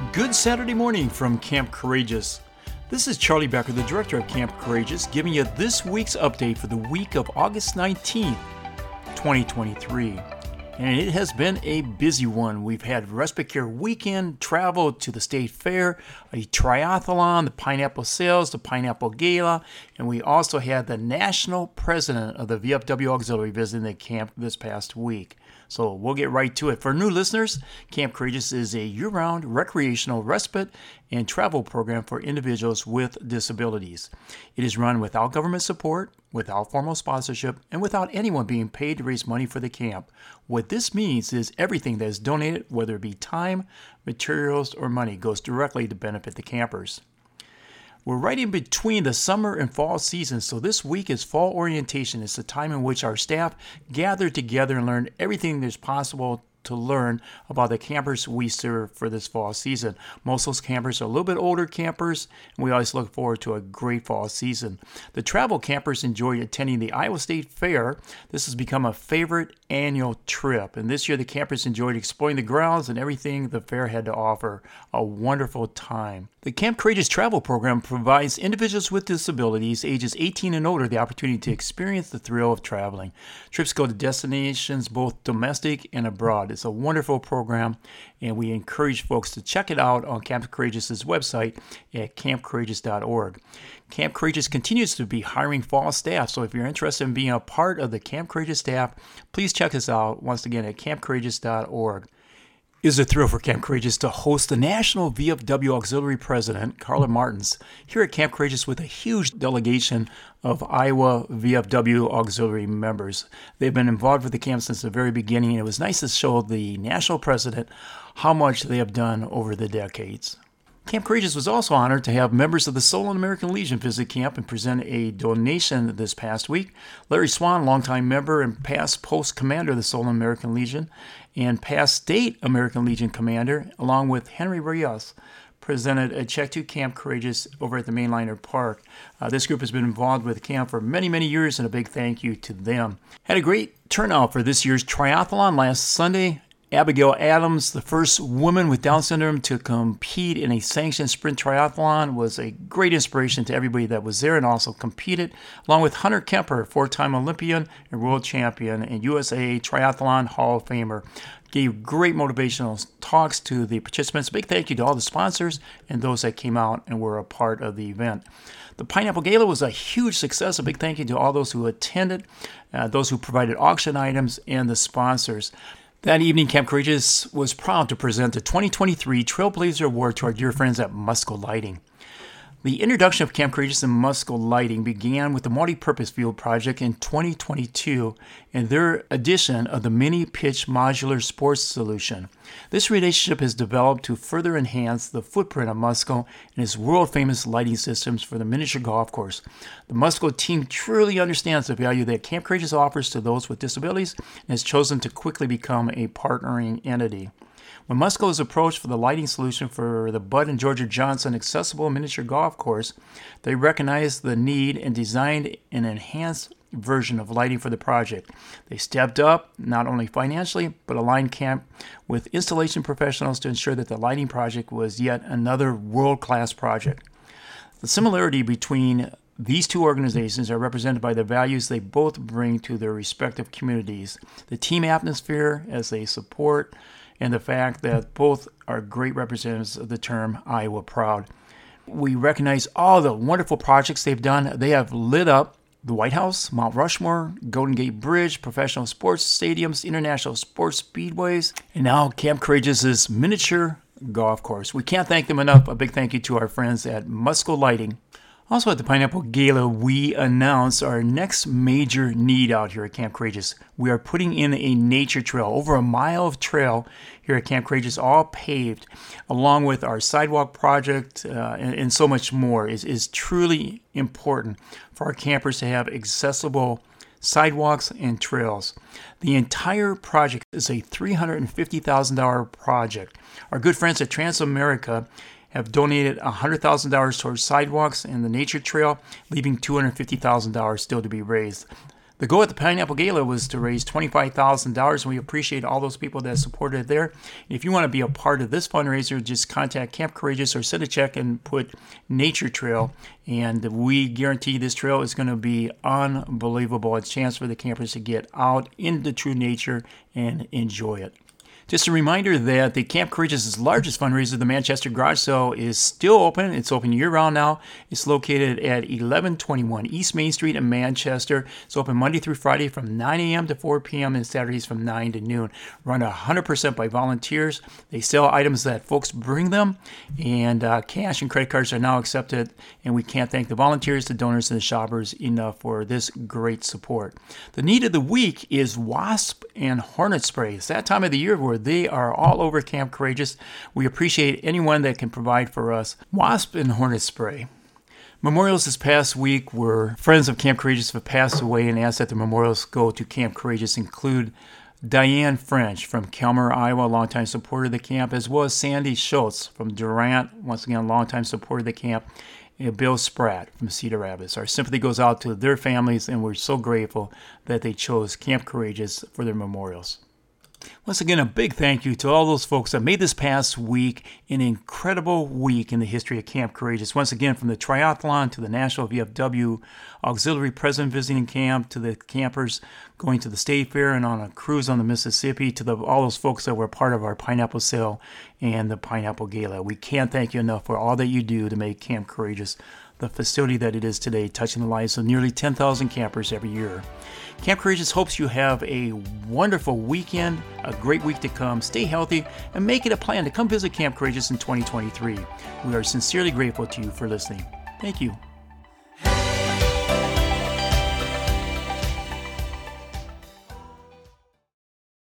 Good Saturday morning from Camp Courageous. This is Charlie Becker, the director of Camp Courageous, giving you this week's update for the week of August 19th, 2023. And it has been a busy one. We've had Respite Care Weekend, travel to the State Fair, a triathlon, the Pineapple Sales, the Pineapple Gala, and we also had the national president of the VFW Auxiliary visiting the camp this past week. So we'll get right to it. For new listeners, Camp Courageous is a year-round recreational respite and travel program for individuals with disabilities. It is run without government support, without formal sponsorship, and without anyone being paid to raise money for the camp. What this means is everything that is donated, whether it be time, materials, or money, goes directly to benefit the campers. We're right in between the summer and fall seasons, so this week is fall orientation. It's the time in which our staff gather together and learn everything there's possible to learn about the campers we serve for this fall season. Most of those campers are a little bit older campers, and we always look forward to a great fall season. The travel campers enjoy attending the Iowa State Fair. This has become a favorite annual trip, and this year the campers enjoyed exploring the grounds and everything the fair had to offer. A wonderful time. The Camp Courageous travel program provides individuals with disabilities ages 18 and older the opportunity to experience the thrill of traveling. Trips go to destinations both domestic and abroad. It's a wonderful program, and we encourage folks to check it out on Camp Courageous' website at campcourageous.org. Camp Courageous continues to be hiring fall staff, so if you're interested in being a part of the Camp Courageous staff, please check us out once again at campcourageous.org. It is a thrill for Camp Courageous to host the National VFW Auxiliary President, Carla Martins, here at Camp Courageous with a huge delegation of Iowa VFW Auxiliary members. They've been involved with the camp since the very beginning, and it was nice to show the National President how much they have done over the decades. Camp Courageous was also honored to have members of the Solon American Legion visit camp and present a donation this past week. Larry Swan, longtime member and past post commander of the Solon American Legion, and past state American Legion commander, along with Henry Rios, presented a check to Camp Courageous over at the Mainliner Park. This group has been involved with the camp for many, many years, and a big thank you to them. Had a great turnout for this year's triathlon last Sunday. Abigail Adams, the first woman with Down syndrome to compete in a sanctioned sprint triathlon, was a great inspiration to everybody that was there and also competed, along with Hunter Kemper, four-time Olympian and world champion and USA Triathlon Hall of Famer. Gave great motivational talks to the participants. Big thank you to all the sponsors and those that came out and were a part of the event. The Pineapple Gala was a huge success. A big thank you to all those who attended, those who provided auction items, and the sponsors. That evening, Camp Courageous was proud to present the 2023 Trailblazer Award to our dear friends at Musco Lighting. The introduction of Camp Courageous and Musco Lighting began with the Multi-Purpose Field project in 2022 and their addition of the mini-pitch modular sports solution. This relationship has developed to further enhance the footprint of Musco and its world-famous lighting systems for the miniature golf course. The Musco team truly understands the value that Camp Courageous offers to those with disabilities and has chosen to quickly become a partnering entity. When Musco was approached for the lighting solution for the Bud and Georgia Johnson accessible miniature golf course, they recognized the need and designed an enhanced version of lighting for the project. They stepped up, not only financially, but aligned camp with installation professionals to ensure that the lighting project was yet another world-class project. The similarity between these two organizations are represented by the values they both bring to their respective communities, the team atmosphere as they support, and the fact that both are great representatives of the term Iowa Proud. We recognize all the wonderful projects they've done. They have lit up the White House, Mount Rushmore, Golden Gate Bridge, professional sports stadiums, international sports speedways, and now Camp Courageous' miniature golf course. We can't thank them enough. A big thank you to our friends at Musco Lighting. Also at the Pineapple Gala, we announced our next major need out here at Camp Courageous. We are putting in a nature trail, over a mile of trail here at Camp Courageous, all paved, along with our sidewalk project and so much more. It is truly important for our campers to have accessible sidewalks and trails. The entire project is a $350,000 project. Our good friends at Transamerica have donated $100,000 towards sidewalks and the nature trail, leaving $250,000 still to be raised. The goal at the Pineapple Gala was to raise $25,000, and we appreciate all those people that supported there. If you want to be a part of this fundraiser, just contact Camp Courageous or send a check and put Nature Trail, and we guarantee this trail is going to be unbelievable. It's a chance for the campers to get out into true nature and enjoy it. Just a reminder that the Camp Courageous' largest fundraiser, the Manchester Garage Sale, is still open. It's open year-round now. It's located at 1121 East Main Street in Manchester. It's open Monday through Friday from 9 a.m. to 4 p.m. and Saturdays from 9 to noon. Run 100% by volunteers. They sell items that folks bring them, and cash and credit cards are now accepted. And we can't thank the volunteers, the donors, and the shoppers enough for this great support. The need of the week is wasp and hornet spray. It's that time of the year where they are all over Camp Courageous. We appreciate anyone that can provide for us wasp and hornet spray. Memorials this past week were friends of Camp Courageous have passed away and asked that the memorials go to Camp Courageous include Diane French from Kelmer, Iowa, longtime supporter of the camp, as well as Sandy Schultz from Durant, once again, longtime supporter of the camp, and Bill Spratt from Cedar Rapids. Our sympathy goes out to their families, and we're so grateful that they chose Camp Courageous for their memorials. Once again, a big thank you to all those folks that made this past week an incredible week in the history of Camp Courageous. Once again, from the triathlon to the National VFW Auxiliary President visiting camp, to the campers going to the State Fair and on a cruise on the Mississippi, to all those folks that were part of our Pineapple Sale and the Pineapple Gala. We can't thank you enough for all that you do to make Camp Courageous the facility that it is today, touching the lives of nearly 10,000 campers every year. Camp Courageous hopes you have a wonderful weekend, a great week to come. Stay healthy and make it a plan to come visit Camp Courageous in 2023. We are sincerely grateful to you for listening. Thank you.